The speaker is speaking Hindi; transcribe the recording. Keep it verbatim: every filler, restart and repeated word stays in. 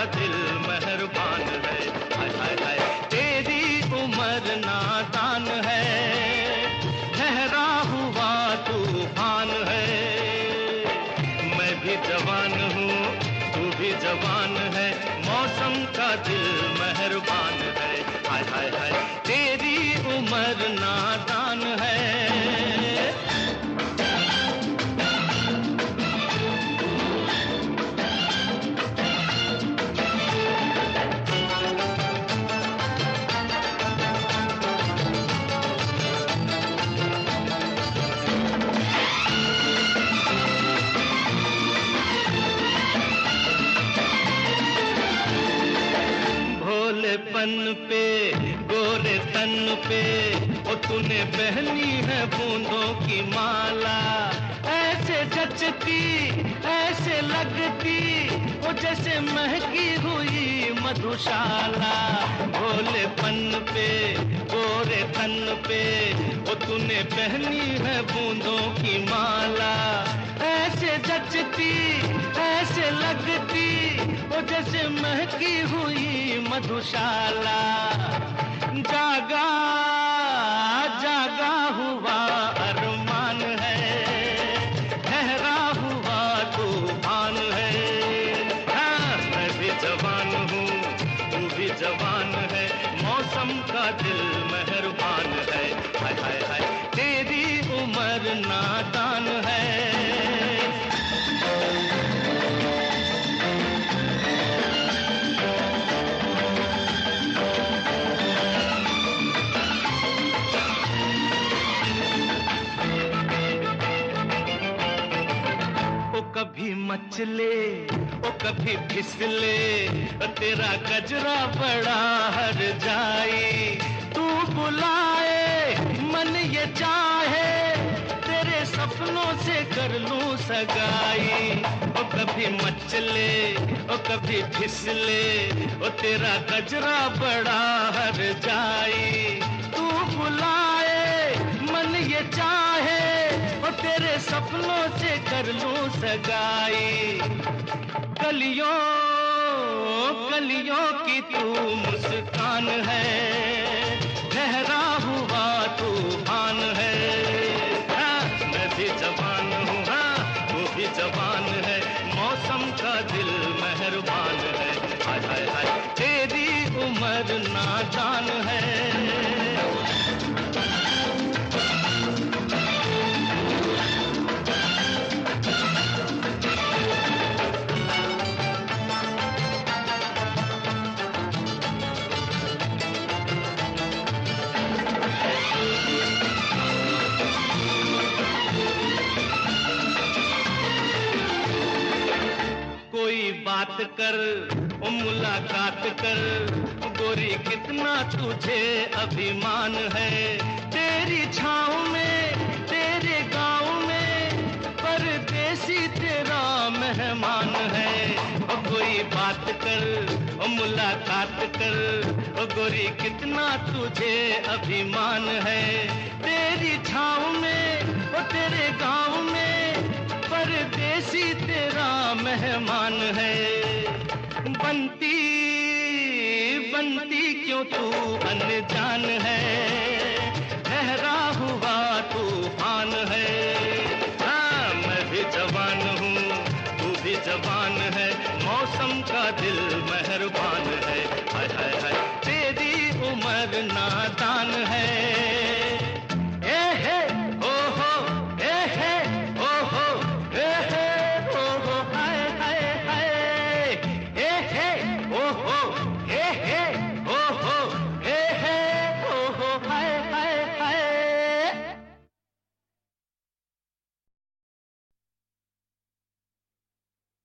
दिल मेहरबान है। हाय हाय हाय तेरी उम्र नादान है, ठहरा हुआ तूफान है। मैं भी जवान हूँ तू भी जवान है, मौसम का दिल मेहरबान है। हाय हाय हाय तेरी उम्र नादान है। भोलेपन पे गोरे तन पे ओ तूने पहनी है बूंदों की माला, ऐसे जचती ऐसे लगती ओ जैसे महकी हुई मधुशाला। भोलेपन पे गोरे तन पे ओ तूने पहनी है बूंदों की माला, ऐसे जचती ऐसे लगती ओ जैसे महकी हुई मधुशाला। जागा जागा हुआ अरमान है, ठहरा हुआ तूफान है। हाँ मैं भी जवान हूँ तू भी जवान है, मौसम का दिल मेहरबान है। हाय हाय हाय तेरी उम्र नादान है। कभी मचले ओ कभी फिसले तेरा गजरा बड़ा हर जाए। तू बुलाए मन ये चाहे तेरे सपनों से कर लूं सगाई। ओ कभी मचले ओ कभी फिसले ओ तेरा गजरा बड़ा हर जाए। तू बुलाए मन ये चाहे ओ तेरे सपनों से कर लूं सगाई। कलियों कलियों की तू मुस्कान है, ठहरा हुआ तूफान है। हाँ मैं भी जवान हूँ हाँ तू भी जवान है, मौसम का दिल मेहरबान है। हाय हाय हाय तेरी उम्र नादान है। कोई बात कर ओ मुलाकात कर, गोरी कितना तुझे अभिमान है। तेरी छाँव में तेरे गाँव में परदेसी तेरा मेहमान है। ओ कोई बात कर ओ मुलाकात कर, ओ गोरी कितना तुझे अभिमान है। तेरी छाँव में ओ तेरे गाँव में परदेसी तेरा मेहमान है। बनती बनती क्यों तू अनजान